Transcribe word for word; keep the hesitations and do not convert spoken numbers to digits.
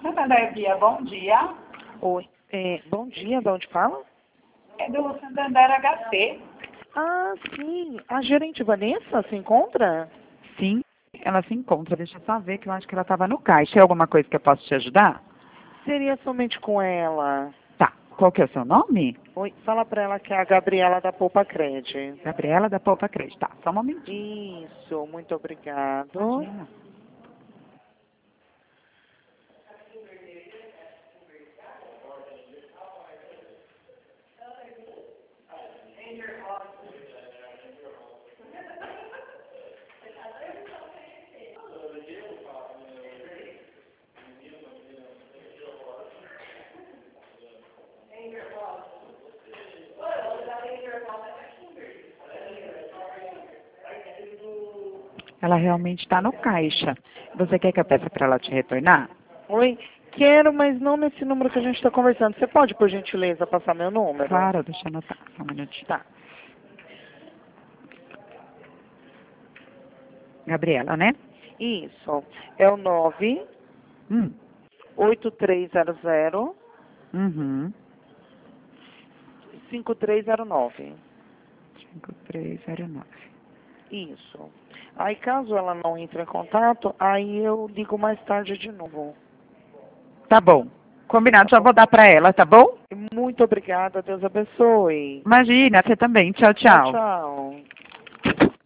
Santander Via, bom dia. Oi, é, bom dia, de onde fala? É do Santander H C. Ah, sim, a gerente Vanessa se encontra? Sim, ela se encontra. Deixa eu só ver que eu acho que ela estava no caixa. Tem alguma coisa que eu posso te ajudar? Seria somente com ela. Tá. Qual que é o seu nome? Oi, fala pra ela que é a Gabriela da Poupa Cred. Gabriela da Poupa Cred. Tá, só um momentinho. Isso, muito obrigado. Imagina. Ela realmente está no caixa. Você quer que eu peça para ela te retornar? Oi, quero, mas não nesse número que a gente está conversando. Você pode, por gentileza, passar meu número? Claro, deixa eu anotar. Só um minutinho. Tá. Gabriela, né? Isso. É o nove Hum. oito três zero zero Uhum. cinco três zero nove. cinco três zero nove. Isso. Aí, caso ela não entre em contato, aí eu ligo mais tarde de novo. Tá bom. Combinado, já vou dar para ela, tá bom? Muito obrigada. Deus abençoe. Imagina, você também. Tchau, tchau. Tchau, tchau.